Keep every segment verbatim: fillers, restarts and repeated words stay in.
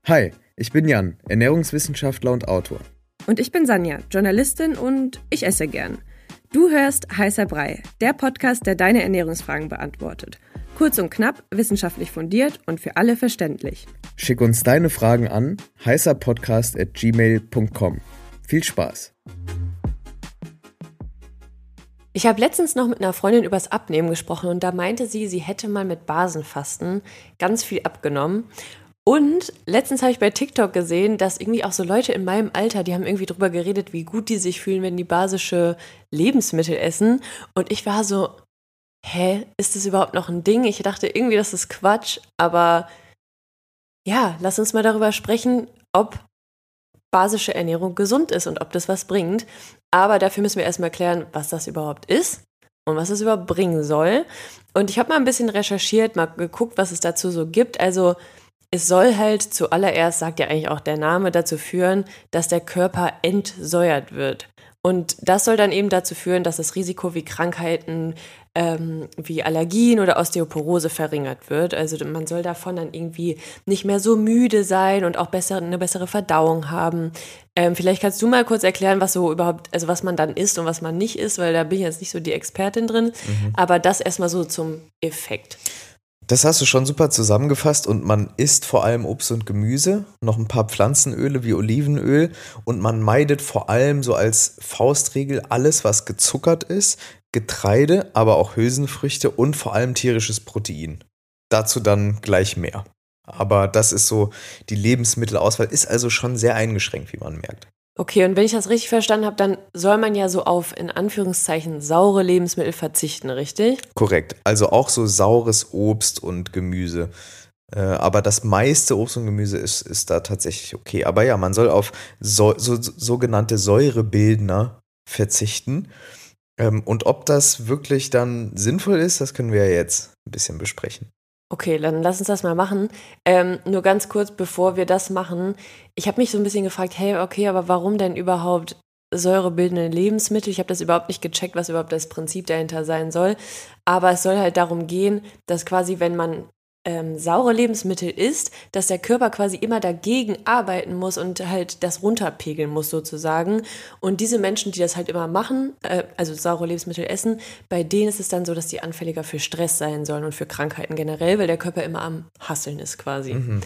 Hi, ich bin Jan, Ernährungswissenschaftler und Autor. Und ich bin Sanja, Journalistin und ich esse gern. Du hörst Heißer Brei, der Podcast, der deine Ernährungsfragen beantwortet. Kurz und knapp, wissenschaftlich fundiert und für alle verständlich. Schick uns deine Fragen an heißerpodcast at gmail punkt com. Viel Spaß! Ich habe letztens noch mit einer Freundin übers Abnehmen gesprochen und da meinte sie, sie hätte mal mit Basenfasten ganz viel abgenommen. Und letztens habe ich bei TikTok gesehen, dass irgendwie auch so Leute in meinem Alter, die haben irgendwie drüber geredet, wie gut die sich fühlen, wenn die basische Lebensmittel essen. Und ich war so, hä, ist das überhaupt noch ein Ding? Ich dachte irgendwie, das ist Quatsch. Aber ja, lass uns mal darüber sprechen, ob basische Ernährung gesund ist und ob das was bringt. Aber dafür müssen wir erstmal klären, was das überhaupt ist und was es überhaupt bringen soll. Und ich habe mal ein bisschen recherchiert, mal geguckt, was es dazu so gibt. Also es soll halt zuallererst, sagt ja eigentlich auch der Name, dazu führen, dass der Körper entsäuert wird. Und das soll dann eben dazu führen, dass das Risiko wie Krankheiten ähm, wie Allergien oder Osteoporose verringert wird. Also man soll davon dann irgendwie nicht mehr so müde sein und auch besser, eine bessere Verdauung haben. Ähm, vielleicht kannst du mal kurz erklären, was so überhaupt, also was man dann isst und was man nicht isst, weil da bin ich jetzt nicht so die Expertin drin. Mhm. Aber das erstmal so zum Effekt. Das hast du schon super zusammengefasst und man isst vor allem Obst und Gemüse, noch ein paar Pflanzenöle wie Olivenöl und man meidet vor allem so als Faustregel alles, was gezuckert ist, Getreide, aber auch Hülsenfrüchte und vor allem tierisches Protein. Dazu dann gleich mehr. Aber das ist so, die Lebensmittelauswahl ist also schon sehr eingeschränkt, wie man merkt. Okay, und wenn ich das richtig verstanden habe, dann soll man ja so auf, in Anführungszeichen, saure Lebensmittel verzichten, richtig? Korrekt, also auch so saures Obst und Gemüse. Äh, aber das meiste Obst und Gemüse ist, ist da tatsächlich okay. Aber ja, man soll auf so, so, sogenannte Säurebildner verzichten. Ähm, und ob das wirklich dann sinnvoll ist, das können wir ja jetzt ein bisschen besprechen. Okay, dann lass uns das mal machen. Ähm, nur ganz kurz, bevor wir das machen. Ich habe mich so ein bisschen gefragt, hey, okay, aber warum denn überhaupt säurebildende Lebensmittel? Ich habe das überhaupt nicht gecheckt, was überhaupt das Prinzip dahinter sein soll. Aber es soll halt darum gehen, dass quasi, wenn man ähm, saure Lebensmittel isst, dass der Körper quasi immer dagegen arbeiten muss und halt das runterpegeln muss sozusagen. Und diese Menschen, die das halt immer machen, äh, also saure Lebensmittel essen, bei denen ist es dann so, dass die anfälliger für Stress sein sollen und für Krankheiten generell, weil der Körper immer am Hasseln ist quasi. Mhm.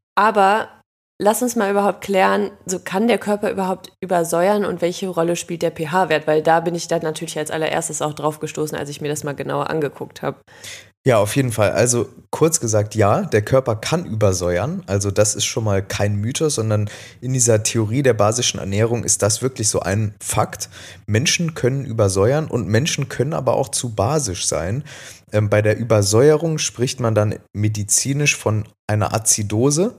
Aber lass uns mal überhaupt klären, so kann der Körper überhaupt übersäuern und welche Rolle spielt der pH-Wert? Weil da bin ich dann natürlich als allererstes auch drauf gestoßen, als ich mir das mal genauer angeguckt habe. Ja, auf jeden Fall. Also kurz gesagt, ja, der Körper kann übersäuern. Also das ist schon mal kein Mythos, sondern in dieser Theorie der basischen Ernährung ist das wirklich so ein Fakt. Menschen können übersäuern und Menschen können aber auch zu basisch sein. Ähm, bei der Übersäuerung spricht man dann medizinisch von einer Azidose.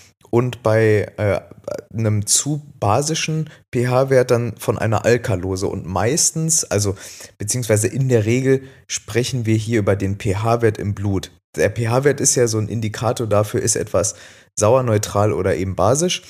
Und bei äh, einem zu basischen pH-Wert dann von einer Alkalose. Und meistens, also beziehungsweise in der Regel, sprechen wir hier über den pH-Wert im Blut. Der pH-Wert ist ja so ein Indikator dafür, ist etwas sauer, neutral oder eben basisch.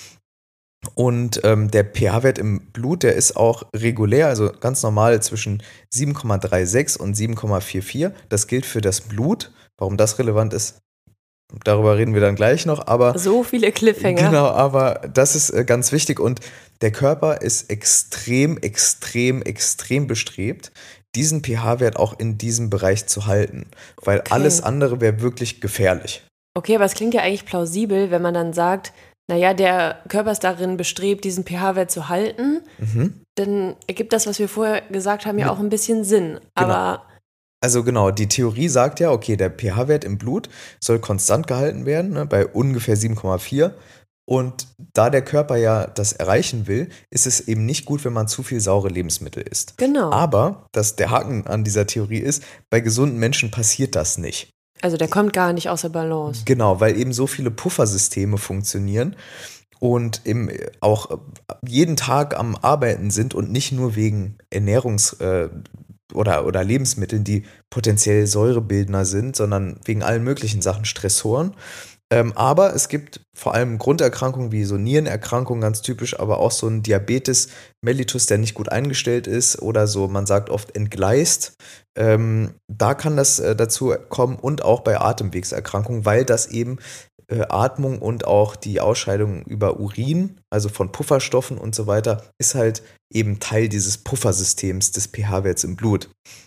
Und ähm, der pH-Wert im Blut, der ist auch regulär, also ganz normal zwischen sieben Komma sechsunddreißig und sieben Komma vierundvierzig. Das gilt für das Blut. Warum das relevant ist, darüber reden wir dann gleich noch, aber so viele Cliffhanger. Genau, aber das ist äh, ganz wichtig und der Körper ist extrem, extrem, extrem bestrebt, diesen pH-Wert auch in diesem Bereich zu halten, weil okay. Alles andere wäre wirklich gefährlich. Okay, aber es klingt ja eigentlich plausibel, wenn man dann sagt, naja, der Körper ist darin bestrebt, diesen pH-Wert zu halten, mhm. Dann ergibt das, was wir vorher gesagt haben, ja, ja. auch ein bisschen Sinn, genau. aber Also genau, die Theorie sagt ja, okay, der pH-Wert im Blut soll konstant gehalten werden, ne, bei ungefähr sieben Komma vier. Und da der Körper ja das erreichen will, ist es eben nicht gut, wenn man zu viel saure Lebensmittel isst. Genau. Aber das, der Haken an dieser Theorie ist, bei gesunden Menschen passiert das nicht. Also der kommt gar nicht außer Balance. Genau, weil eben so viele Puffersysteme funktionieren und eben auch jeden Tag am Arbeiten sind und nicht nur wegen Ernährungs- äh, Oder, oder Lebensmitteln, die potenziell Säurebildner sind, sondern wegen allen möglichen Sachen, Stressoren. Ähm, aber es gibt vor allem Grunderkrankungen wie so Nierenerkrankungen, ganz typisch, aber auch so ein Diabetes mellitus, der nicht gut eingestellt ist oder so, man sagt oft entgleist. Ähm, da kann das äh, dazu kommen und auch bei Atemwegserkrankungen, weil das eben äh, Atmung und auch die Ausscheidung über Urin, also von Pufferstoffen und so weiter, ist halt eben Teil dieses Puffersystems des pH-Werts im Blut.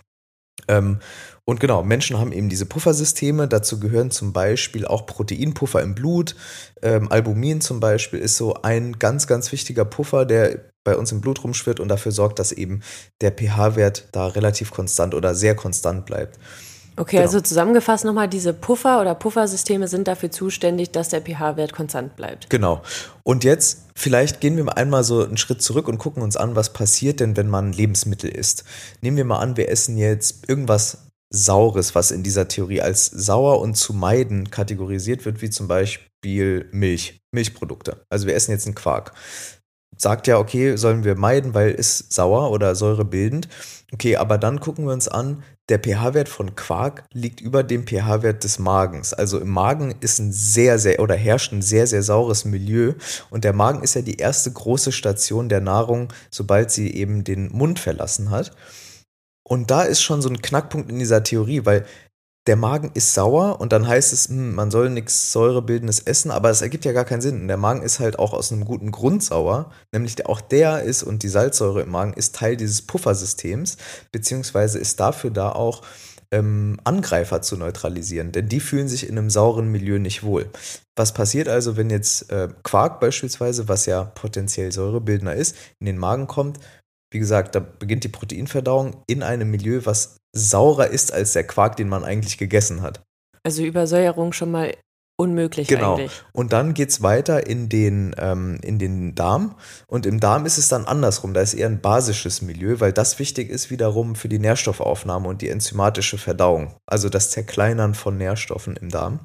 Ähm, und genau, Menschen haben eben diese Puffersysteme, dazu gehören zum Beispiel auch Proteinpuffer im Blut. Ähm, Albumin zum Beispiel ist so ein ganz, ganz wichtiger Puffer, der bei uns im Blut rumschwirrt und dafür sorgt, dass eben der pH-Wert da relativ konstant oder sehr konstant bleibt. Okay, Genau. also zusammengefasst nochmal, diese Puffer oder Puffersysteme sind dafür zuständig, dass der pH-Wert konstant bleibt. Genau. Und jetzt vielleicht gehen wir mal einmal so einen Schritt zurück und gucken uns an, was passiert denn, wenn man Lebensmittel isst. Nehmen wir mal an, wir essen jetzt irgendwas Saures, was in dieser Theorie als sauer und zu meiden kategorisiert wird, wie zum Beispiel Milch, Milchprodukte. Also wir essen jetzt einen Quark. Sagt ja, okay, sollen wir meiden, weil ist sauer oder säurebildend. Okay, aber dann gucken wir uns an, der pH-Wert von Quark liegt über dem pH-Wert des Magens. Also im Magen ist ein sehr, sehr oder herrscht ein sehr, sehr saures Milieu. Und der Magen ist ja die erste große Station der Nahrung, sobald sie eben den Mund verlassen hat. Und da ist schon so ein Knackpunkt in dieser Theorie, weil der Magen ist sauer und dann heißt es, hm, man soll nichts Säurebildendes essen, aber es ergibt ja gar keinen Sinn. Und der Magen ist halt auch aus einem guten Grund sauer, nämlich der, auch der ist und die Salzsäure im Magen ist Teil dieses Puffersystems, beziehungsweise ist dafür da auch ähm, Angreifer zu neutralisieren, denn die fühlen sich in einem sauren Milieu nicht wohl. Was passiert also, wenn jetzt äh, Quark beispielsweise, was ja potenziell säurebildender ist, in den Magen kommt? Wie gesagt, da beginnt die Proteinverdauung in einem Milieu, was saurer ist als der Quark, den man eigentlich gegessen hat. Also Übersäuerung schon mal unmöglich Genau. eigentlich. Und dann geht es weiter in den, ähm, in den Darm. Und im Darm ist es dann andersrum. Da ist eher ein basisches Milieu, weil das wichtig ist wiederum für die Nährstoffaufnahme und die enzymatische Verdauung. Also das Zerkleinern von Nährstoffen im Darm.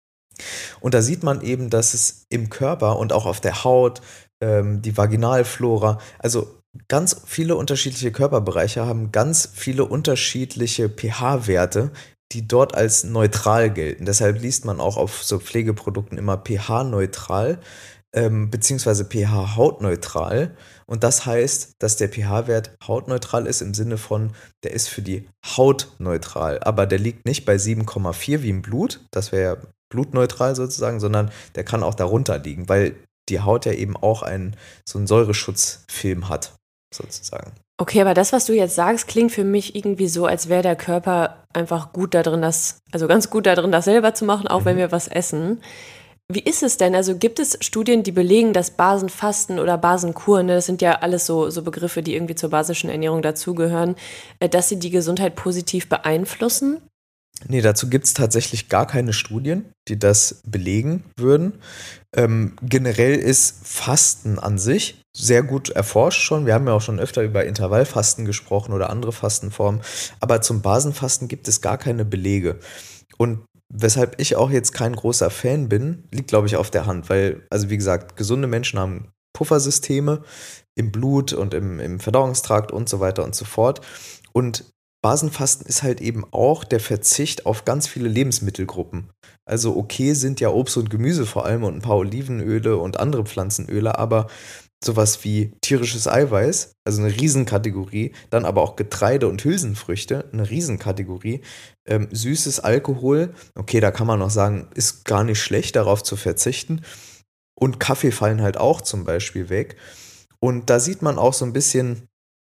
Und da sieht man eben, dass es im Körper und auch auf der Haut, ähm, die Vaginalflora, also ganz viele unterschiedliche Körperbereiche haben ganz viele unterschiedliche pH-Werte, die dort als neutral gelten. Deshalb liest man auch auf so Pflegeprodukten immer pH-neutral ähm, beziehungsweise pH-hautneutral. Und das heißt, dass der pH-Wert hautneutral ist im Sinne von, der ist für die Haut neutral. Aber der liegt nicht bei sieben Komma vier wie im Blut, das wäre ja blutneutral sozusagen, sondern der kann auch darunter liegen, weil die Haut ja eben auch einen, so einen Säureschutzfilm hat, sozusagen. Okay, aber das, was du jetzt sagst, klingt für mich irgendwie so, als wäre der Körper einfach gut da drin, das, also ganz gut da drin, das selber zu machen, auch mhm. wenn wir was essen. Wie ist es denn? Also gibt es Studien, die belegen, dass Basenfasten oder Basenkuren, ne, das sind ja alles so, so Begriffe, die irgendwie zur basischen Ernährung dazugehören, dass sie die Gesundheit positiv beeinflussen? Nee, dazu gibt es tatsächlich gar keine Studien, die das belegen würden. Ähm, generell ist Fasten an sich sehr gut erforscht schon. Wir haben ja auch schon öfter über Intervallfasten gesprochen oder andere Fastenformen. Aber zum Basenfasten gibt es gar keine Belege. Und weshalb ich auch jetzt kein großer Fan bin, liegt, glaube ich, auf der Hand. Weil, also wie gesagt, gesunde Menschen haben Puffersysteme im Blut und im, im Verdauungstrakt und so weiter und so fort. Und Basenfasten ist halt eben auch der Verzicht auf ganz viele Lebensmittelgruppen. Also okay sind ja Obst und Gemüse vor allem und ein paar Olivenöle und andere Pflanzenöle, aber sowas wie tierisches Eiweiß, also eine Riesenkategorie, dann aber auch Getreide und Hülsenfrüchte, eine Riesenkategorie, ähm, süßes Alkohol, okay, da kann man noch sagen, ist gar nicht schlecht, darauf zu verzichten. Und Kaffee fallen halt auch zum Beispiel weg. Und da sieht man auch so ein bisschen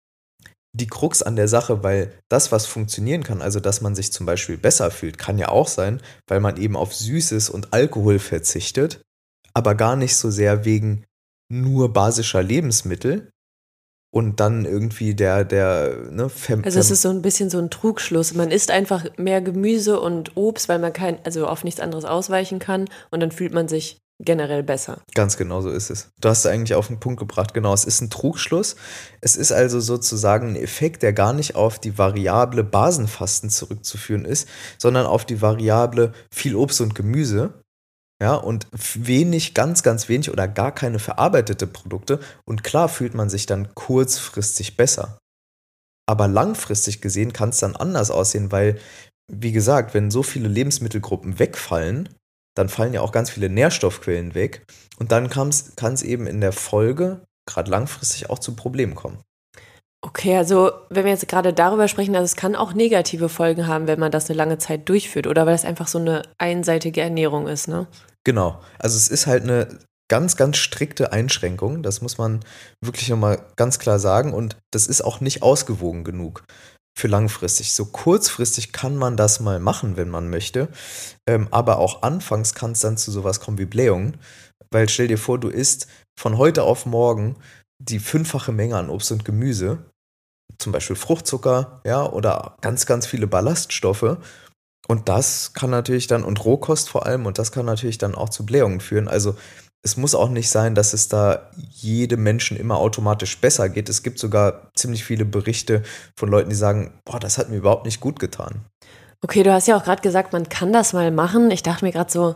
die Krux an der Sache, weil das, was funktionieren kann, also dass man sich zum Beispiel besser fühlt, kann ja auch sein, weil man eben auf Süßes und Alkohol verzichtet, aber gar nicht so sehr wegen nur basischer Lebensmittel und dann irgendwie der, der, ne, Fem- Also es ist so ein bisschen so ein Trugschluss. Man isst einfach mehr Gemüse und Obst, weil man kein, also auf nichts anderes ausweichen kann und dann fühlt man sich generell besser. Ganz genau so ist es. Du hast es eigentlich auf den Punkt gebracht. Genau, es ist ein Trugschluss. Es ist also sozusagen ein Effekt, der gar nicht auf die Variable Basenfasten zurückzuführen ist, sondern auf die Variable viel Obst und Gemüse. Ja, und wenig, ganz, ganz wenig oder gar keine verarbeitete Produkte. Und klar fühlt man sich dann kurzfristig besser. Aber langfristig gesehen kann es dann anders aussehen, weil, wie gesagt, wenn so viele Lebensmittelgruppen wegfallen, dann fallen ja auch ganz viele Nährstoffquellen weg. Und dann kann es eben in der Folge, gerade langfristig, auch zu Problemen kommen. Okay, also wenn wir jetzt gerade darüber sprechen, also es kann auch negative Folgen haben, wenn man das eine lange Zeit durchführt oder weil es einfach so eine einseitige Ernährung ist, ne? Genau. Also es ist halt eine ganz, ganz strikte Einschränkung. Das muss man wirklich nochmal ganz klar sagen. Und das ist auch nicht ausgewogen genug für langfristig. So kurzfristig kann man das mal machen, wenn man möchte. Ähm, aber auch anfangs kann es dann zu sowas kommen wie Blähungen. Weil stell dir vor, du isst von heute auf morgen die fünffache Menge an Obst und Gemüse, zum Beispiel Fruchtzucker, ja, oder ganz, ganz viele Ballaststoffe. Und das kann natürlich dann, und Rohkost vor allem, und das kann natürlich dann auch zu Blähungen führen. Also es muss auch nicht sein, dass es da jedem Menschen immer automatisch besser geht. Es gibt sogar ziemlich viele Berichte von Leuten, die sagen, boah, das hat mir überhaupt nicht gut getan. Okay, du hast ja auch gerade gesagt, man kann das mal machen. Ich dachte mir gerade so,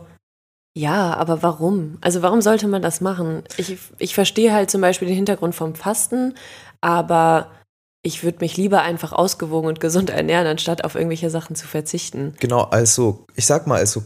ja, aber warum? Also warum sollte man das machen? Ich, ich verstehe halt zum Beispiel den Hintergrund vom Fasten, aber ich würde mich lieber einfach ausgewogen und gesund ernähren, anstatt auf irgendwelche Sachen zu verzichten. Genau, also ich sag mal, als so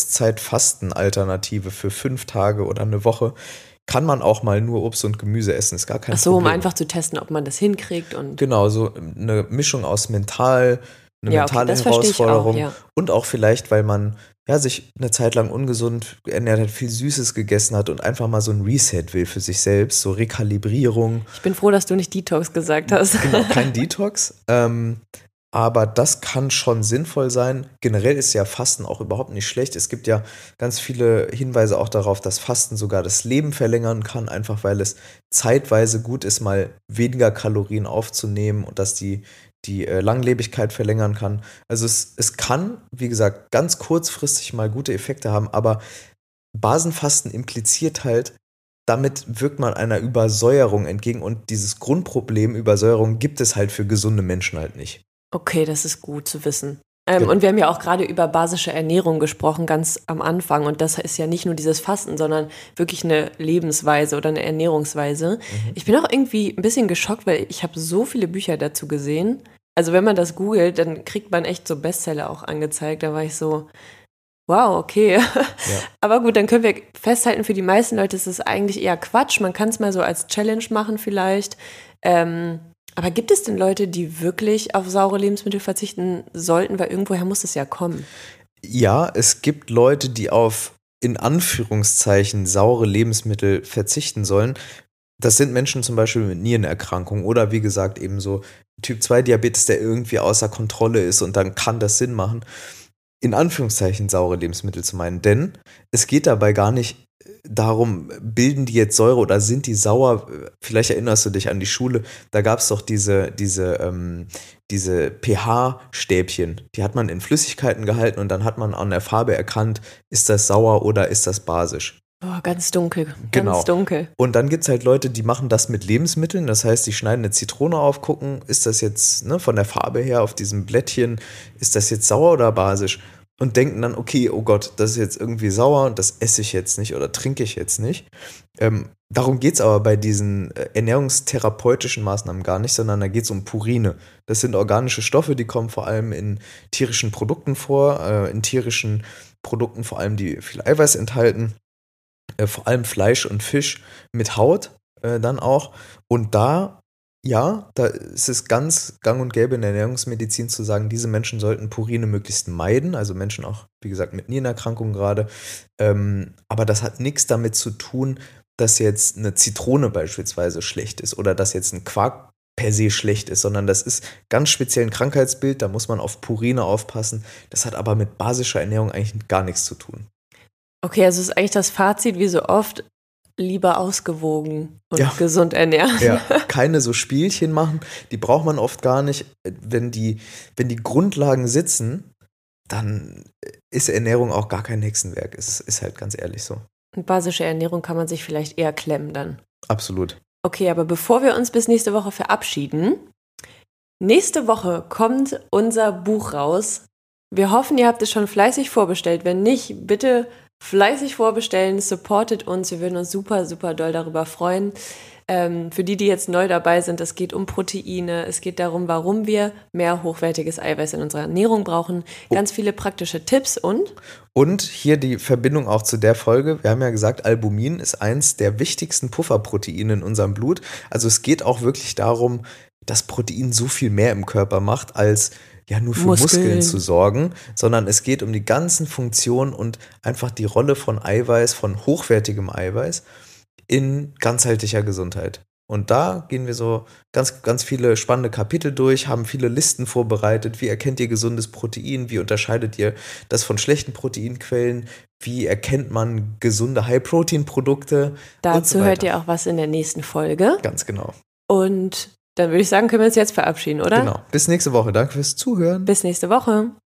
Kurzzeitfasten-Alternative für fünf Tage oder eine Woche kann man auch mal nur Obst und Gemüse essen, ist gar kein Ach so, um Problem. einfach zu testen, ob man das hinkriegt und Genau, so eine Mischung aus mental, eine ja, okay, mentale das verstehe ich auch, Herausforderung ja. und auch vielleicht, weil man ja, sich eine Zeit lang ungesund ernährt hat, viel Süßes gegessen hat und einfach mal so ein Reset will für sich selbst, so Rekalibrierung. Ich bin froh, dass du nicht Detox gesagt hast. Genau, kein Detox. Ähm, aber das kann schon sinnvoll sein. Generell ist ja Fasten auch überhaupt nicht schlecht. Es gibt ja ganz viele Hinweise auch darauf, dass Fasten sogar das Leben verlängern kann, einfach weil es zeitweise gut ist, mal weniger Kalorien aufzunehmen und dass die, die äh, Langlebigkeit verlängern kann. Also es, es kann, wie gesagt, ganz kurzfristig mal gute Effekte haben, aber Basenfasten impliziert halt, damit wirkt man einer Übersäuerung entgegen und dieses Grundproblem Übersäuerung gibt es halt für gesunde Menschen halt nicht. Okay, das ist gut zu wissen. Ähm, Genau. Und wir haben ja auch gerade über basische Ernährung gesprochen, ganz am Anfang. Und das ist ja nicht nur dieses Fasten, sondern wirklich eine Lebensweise oder eine Ernährungsweise. Mhm. Ich bin auch irgendwie ein bisschen geschockt, weil ich habe so viele Bücher dazu gesehen. Also wenn man das googelt, dann kriegt man echt so Bestseller auch angezeigt. Da war ich so, wow, okay. Ja. Aber gut, dann können wir festhalten, für die meisten Leute ist es eigentlich eher Quatsch. Man kann es mal so als Challenge machen vielleicht. Ähm, aber gibt es denn Leute, die wirklich auf saure Lebensmittel verzichten sollten? Weil irgendwoher muss es ja kommen. Ja, es gibt Leute, die auf in Anführungszeichen saure Lebensmittel verzichten sollen. Das sind Menschen zum Beispiel mit Nierenerkrankungen oder wie gesagt eben so Typ zwei Diabetes, der irgendwie außer Kontrolle ist und dann kann das Sinn machen, in Anführungszeichen saure Lebensmittel zu meinen. Denn es geht dabei gar nicht darum, bilden die jetzt Säure oder sind die sauer? Vielleicht erinnerst du dich an die Schule, da gab es doch diese, diese, ähm, diese pH-Stäbchen, die hat man in Flüssigkeiten gehalten und dann hat man an der Farbe erkannt, ist das sauer oder ist das basisch. Oh, ganz dunkel, Genau. ganz dunkel. Und dann gibt es halt Leute, die machen das mit Lebensmitteln. Das heißt, die schneiden eine Zitrone auf, gucken, ist das jetzt ne, von der Farbe her auf diesem Blättchen, ist das jetzt sauer oder basisch? Und denken dann, okay, oh Gott, das ist jetzt irgendwie sauer und das esse ich jetzt nicht oder trinke ich jetzt nicht. Ähm, darum geht es aber bei diesen äh, ernährungstherapeutischen Maßnahmen gar nicht, sondern da geht es um Purine. Das sind organische Stoffe, die kommen vor allem in tierischen Produkten vor, äh, in tierischen Produkten vor allem, die viel Eiweiß enthalten. Äh, vor allem Fleisch und Fisch mit Haut äh, dann auch. Und da, ja, da ist es ganz gang und gäbe in der Ernährungsmedizin zu sagen, diese Menschen sollten Purine möglichst meiden, also Menschen auch, wie gesagt, mit Nierenerkrankungen gerade. Ähm, aber das hat nichts damit zu tun, dass jetzt eine Zitrone beispielsweise schlecht ist oder dass jetzt ein Quark per se schlecht ist, sondern das ist ganz speziell ein Krankheitsbild, da muss man auf Purine aufpassen. Das hat aber mit basischer Ernährung eigentlich gar nichts zu tun. Okay, also ist eigentlich das Fazit, wie so oft, lieber ausgewogen und Ja. gesund ernähren. Ja, keine so Spielchen machen, die braucht man oft gar nicht. Wenn die, wenn die Grundlagen sitzen, dann ist Ernährung auch gar kein Hexenwerk. Es ist halt ganz ehrlich so. Und basische Ernährung kann man sich vielleicht eher klemmen dann. Absolut. Okay, aber bevor wir uns bis nächste Woche verabschieden, nächste Woche kommt unser Buch raus. Wir hoffen, ihr habt es schon fleißig vorbestellt. Wenn nicht, bitte fleißig vorbestellen, supportet uns. Wir würden uns super, super doll darüber freuen. Ähm, für die, die jetzt neu dabei sind, es geht um Proteine, es geht darum, warum wir mehr hochwertiges Eiweiß in unserer Ernährung brauchen. Ganz viele praktische Tipps und? Und hier die Verbindung auch zu der Folge. Wir haben ja gesagt, Albumin ist eins der wichtigsten Pufferproteine in unserem Blut. Also es geht auch wirklich darum, dass Protein so viel mehr im Körper macht als ja nur für Muskeln. Muskeln zu sorgen, sondern es geht um die ganzen Funktionen und einfach die Rolle von Eiweiß, von hochwertigem Eiweiß in ganzheitlicher Gesundheit. Und da gehen wir so ganz, ganz viele spannende Kapitel durch, haben viele Listen vorbereitet. Wie erkennt ihr gesundes Protein? Wie unterscheidet ihr das von schlechten Proteinquellen? Wie erkennt man gesunde High-Protein-Produkte? Dazu so hört ihr auch was in der nächsten Folge. Ganz genau. Und dann würde ich sagen, können wir uns jetzt verabschieden, oder? Genau. Bis nächste Woche. Danke fürs Zuhören. Bis nächste Woche.